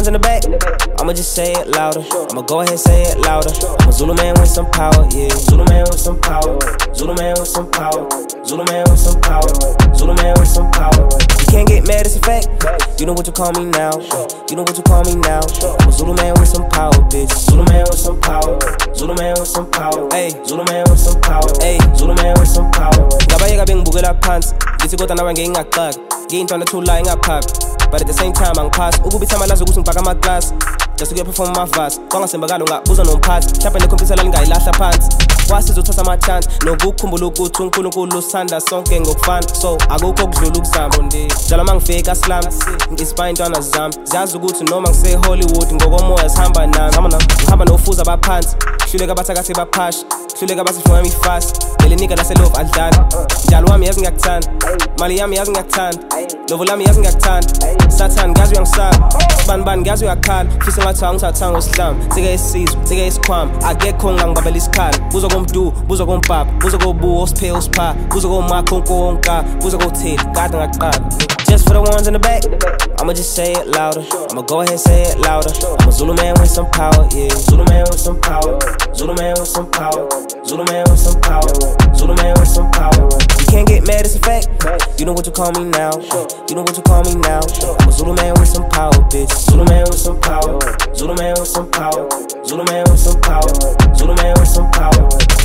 ones in the back, I'ma just say it louder. I'ma go ahead, say it louder. I'm a Zulu man with some power, yeah. Zulu man with some power. Zulu man with some power. Zulu man with some power. Zulu man with some power. You can't get mad, it's a fact. You know what you call me now. You know what you call me now. I'm a Zulu man with some power, bitch. Zulu man with some power. Zulu man with some power. Ay, Zulu man with some power. Ay, Zulu man with some power. Ngabayeka bengibukela phansi, ngithi kodwa nawe ngingaqaka. Ngiyintwana thula ingaphaphi, but at the same time angiphasi. Ukubitha amalazi ukuthi ngibhaka amaklasi, just kuyaperform amavasi. Kwangasembakalo ngabuza nomphathi, mhlawumbe nekhompyutha lingayilahla phansi. Kwasiza uthatha amachance, nokukhumbula ukuthi uNkulunkulu usithanda sonke ngokufana. So akukho okudlula ukuzama ndi njalo mangifika slam, ngi-inspire intwana zami. Ziyazi ukuthi noma ngise-Hollywood ngokomoya sihamba nami. Ngihamba nofuza abaphansi, hluleka abathakathi baphasha, hluleka abasifunga ifast. Lelinika laselove adlala, njalo wami yazi ngiyakuthanda, mali yami yazi ngiyakuthanda, lovo lami yazi ngiyakuthanda. Sathane ngazi uyangisaba, sibanibani ngazi uyakhala. Fisa ngathanga ngithathanga usihlamba, sike isizwe, sike isikhwama. Akekho ngangibabela isikhala, buza komdu, buza kompapa, buza kobuwo osiphe osipha, buza komakho onkonka, buza kotheli kade ngaqala. Just for the ones in the back, I'ma just say it louder. I'ma go ahead, say it louder. I'm a Zulu man with some power, yeah. Zulu man with some power. Zulu man with some power. Zulu man with some power. Zulu man with some power. You can't get mad, it's a fact. You know what you call me now. You know what you call me now. I'm a Zulu man with some power, bitch. Zulu man with some power. Zulu man with some power. Zulu man with some power. Zulu man with some power.